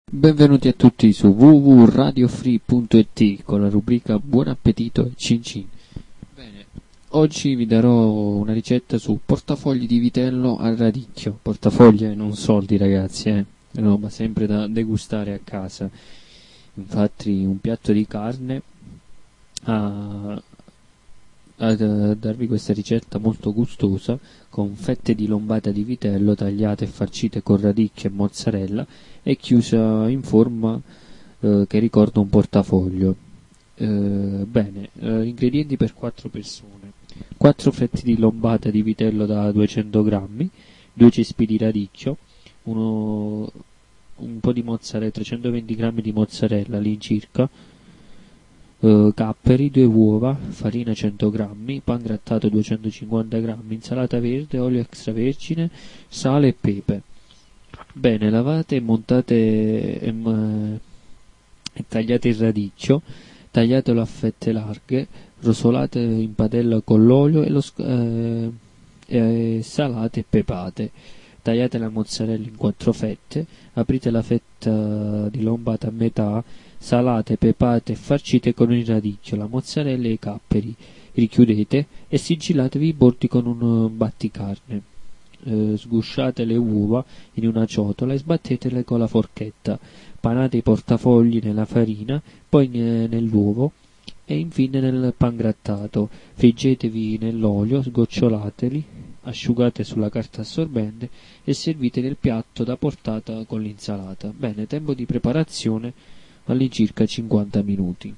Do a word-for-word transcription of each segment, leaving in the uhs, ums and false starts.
Benvenuti a tutti su w w w punto radiofree punto i t con la rubrica Buon appetito e cin cin. Bene, oggi vi darò una ricetta su portafogli di vitello al radicchio. Portafogli e non soldi, ragazzi, eh. È roba sempre da degustare a casa. Infatti un piatto di carne a, a darvi questa ricetta molto gustosa con fette di lombata di vitello tagliate e farcite con radicchio e mozzarella e chiusa in forma eh, che ricorda un portafoglio. Eh, bene, eh, ingredienti per quattro persone: quattro fette di lombata di vitello da duecento grammi, due cespi di radicchio, uno, un po' di mozzarella, trecentoventi grammi di mozzarella all'incirca, Uh, capperi, due uova, farina cento grammi, pan grattato duecentocinquanta grammi, insalata verde, olio extravergine, sale e pepe. Bene, lavate e montate e, ma, e tagliate il radicchio, tagliatelo a fette larghe, rosolate in padella con l'olio e, lo, eh, e salate e pepate. Tagliate la mozzarella in quattro fette, aprite la fetta di lombata a metà, salate, pepate e farcite con il radicchio, la mozzarella e i capperi. Richiudete e sigillatevi i bordi con un batticarne. Eh, sgusciate le uova in una ciotola e sbattetele con la forchetta. Panate i portafogli nella farina, poi nell'uovo e infine nel pan grattato. Friggetevi nell'olio, sgocciolateli, asciugate sulla carta assorbente e servite nel piatto da portata con l'insalata. Bene, tempo di preparazione all'incirca cinquanta minuti.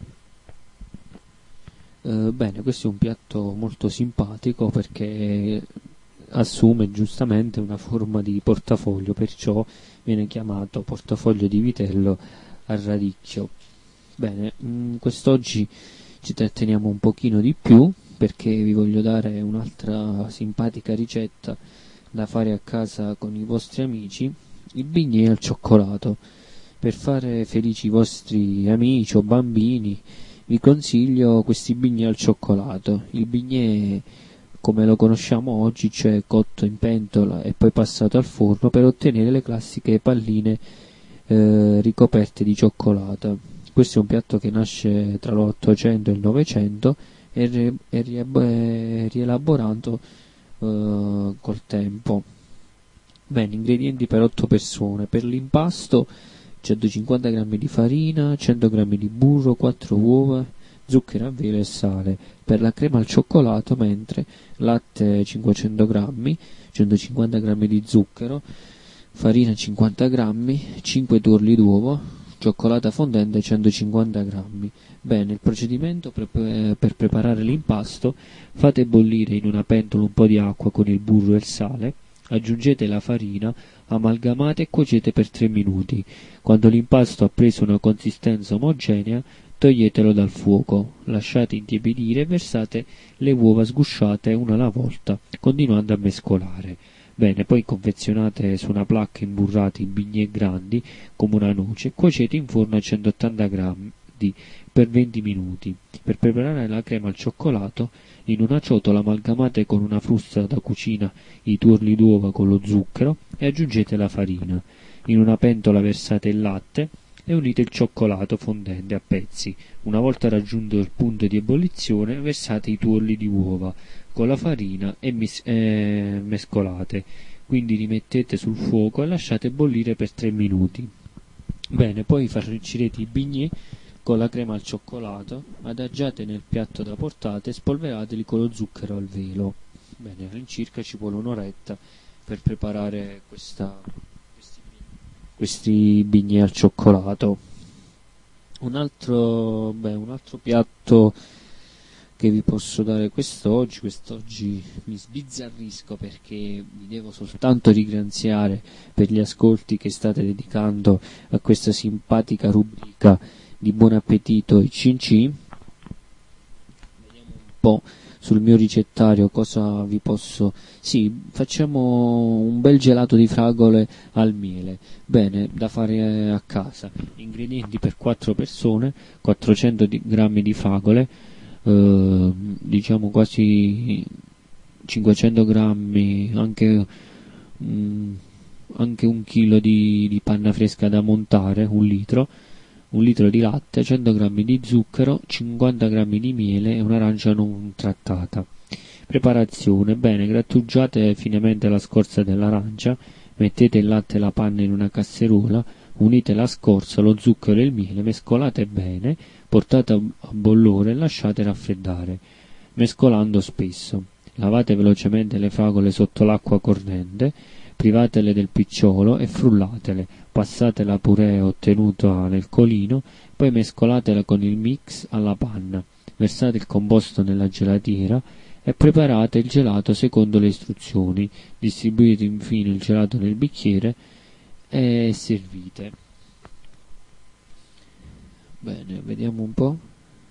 Eh, bene, questo è un piatto molto simpatico perché assume giustamente una forma di portafoglio, perciò viene chiamato portafoglio di vitello al radicchio. Bene, mh, quest'oggi ci tratteniamo un pochino di più perché vi voglio dare un'altra simpatica ricetta da fare a casa con i vostri amici: il bignè al cioccolato. Per fare felici i vostri amici o bambini vi consiglio questi bignè al cioccolato. Il bignè, come lo conosciamo oggi, cioè cotto in pentola e poi passato al forno per ottenere le classiche palline eh, ricoperte di cioccolata. Questo è un piatto che nasce tra l'ottocento e il novecento e re- è rie- rielaborato eh, col tempo. Bene, ingredienti per otto persone. Per l'impasto centocinquanta grammi di farina, cento grammi di burro, quattro uova, zucchero a velo e sale. Per la crema al cioccolato, mentre latte cinquecento grammi, centocinquanta grammi di zucchero, farina cinquanta grammi, cinque tuorli d'uovo, cioccolata fondente centocinquanta grammi. Bene, il procedimento per, per preparare l'impasto: fate bollire in una pentola un po' di acqua con il burro e il sale, aggiungete la farina, amalgamate e cuocete per tre minuti. Quando l'impasto ha preso una consistenza omogenea, toglietelo dal fuoco, lasciate intiepidire e versate le uova sgusciate una alla volta, continuando a mescolare. Bene, poi confezionate su una placca imburrati i bignè grandi come una noce e cuocete in forno a centottanta gradi per venti minuti. Per preparare la crema al cioccolato, in una ciotola amalgamate con una frusta da cucina i tuorli d'uova con lo zucchero e aggiungete la farina. In una pentola versate il latte e unite il cioccolato fondente a pezzi. Una volta raggiunto il punto di ebollizione, versate i tuorli di uova con la farina e mis- eh, mescolate. Quindi rimettete sul fuoco e lasciate bollire per tre minuti. Bene, poi farcirete i bignè con la crema al cioccolato, adagiate nel piatto da portata e spolverateli con lo zucchero al velo. Bene, all'incirca ci vuole un'oretta per preparare questa, questi, questi bignè al cioccolato. Un altro, beh, un altro piatto che vi posso dare quest'oggi, quest'oggi mi sbizzarrisco perché vi devo soltanto ringraziare per gli ascolti che state dedicando a questa simpatica rubrica di Buon appetito e cin cin. Vediamo un po' sul mio ricettario cosa vi posso... Sì, facciamo un bel gelato di fragole al miele. Bene, da fare a casa. Ingredienti per quattro persone: quattrocento grammi di fragole, eh, diciamo quasi cinquecento grammi, anche... Mm, anche un chilo di, di panna fresca da montare, un litro, un litro di latte, cento grammi di zucchero, cinquanta grammi di miele e un'arancia non trattata. Preparazione: bene, grattugiate finemente la scorza dell'arancia, mettete il latte e la panna in una casseruola, unite la scorza, lo zucchero e il miele, mescolate bene, portate a bollore e lasciate raffreddare, mescolando spesso. Lavate velocemente le fragole sotto l'acqua corrente, privatele del picciolo e frullatele, passate la purée ottenuta nel colino, poi mescolatela con il mix alla panna, versate il composto nella gelatiera e preparate il gelato secondo le istruzioni, distribuite infine il gelato nel bicchiere e servite. Bene, vediamo un po'.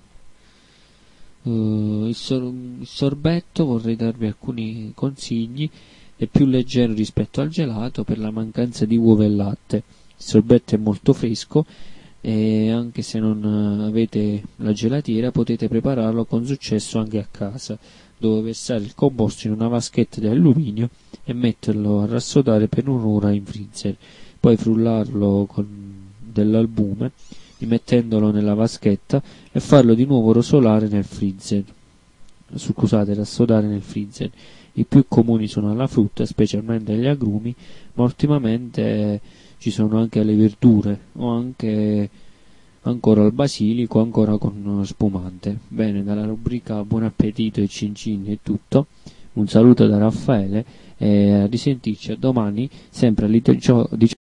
Uh, il, sor- il sorbetto, vorrei darvi alcuni consigli. È più leggero rispetto al gelato per la mancanza di uova e latte. Il sorbetto è molto fresco e anche se non avete la gelatiera potete prepararlo con successo anche a casa, dove versare il composto in una vaschetta di alluminio e metterlo a rassodare per un'ora in freezer, poi frullarlo con dell'albume rimettendolo nella vaschetta e farlo di nuovo rosolare nel freezer scusate, rassodare nel freezer. I più comuni sono alla frutta, specialmente agli agrumi, ma ultimamente eh, ci sono anche le verdure o anche ancora al basilico, ancora con spumante. Bene, dalla rubrica Buon appetito e cincin è tutto. Un saluto da Raffaele e a risentirci a domani, sempre alle diciotto.